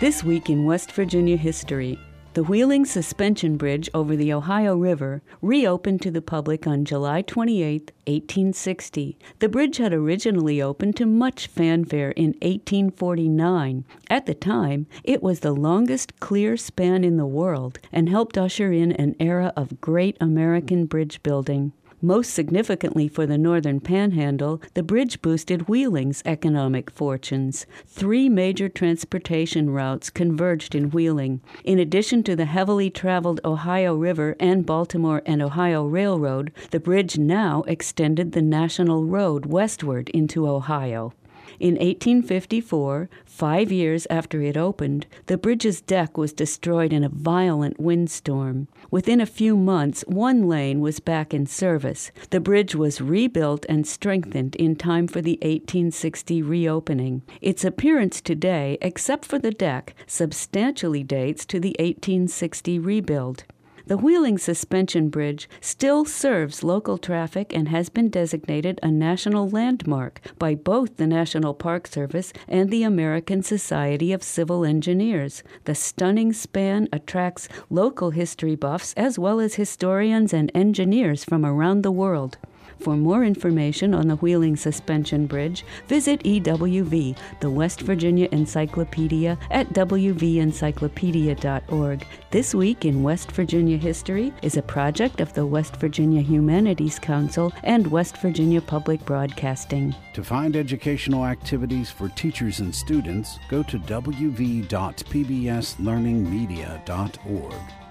This week in West Virginia history, the Wheeling Suspension Bridge over the Ohio River reopened to the public on July 28, 1860. The bridge had originally opened to much fanfare in 1849. At the time, it was the longest clear span in the world and helped usher in an era of great American bridge building. Most significantly for the Northern Panhandle, the bridge boosted Wheeling's economic fortunes. 3 major transportation routes converged in Wheeling. In addition to the heavily traveled Ohio River and Baltimore and Ohio Railroad, the bridge now extended the National Road westward into Ohio. In 1854, 5 years after it opened, the bridge's deck was destroyed in a violent windstorm. Within a few months, 1 lane was back in service. The bridge was rebuilt and strengthened in time for the 1860 reopening. Its appearance today, except for the deck, substantially dates to the 1860 rebuild. The Wheeling Suspension Bridge still serves local traffic and has been designated a national landmark by both the National Park Service and the American Society of Civil Engineers. The stunning span attracts local history buffs as well as historians and engineers from around the world. For more information on the Wheeling Suspension Bridge, visit EWV, the West Virginia Encyclopedia, at wvencyclopedia.org. This Week in West Virginia History is a project of the West Virginia Humanities Council and West Virginia Public Broadcasting. To find educational activities for teachers and students, go to wv.pbslearningmedia.org.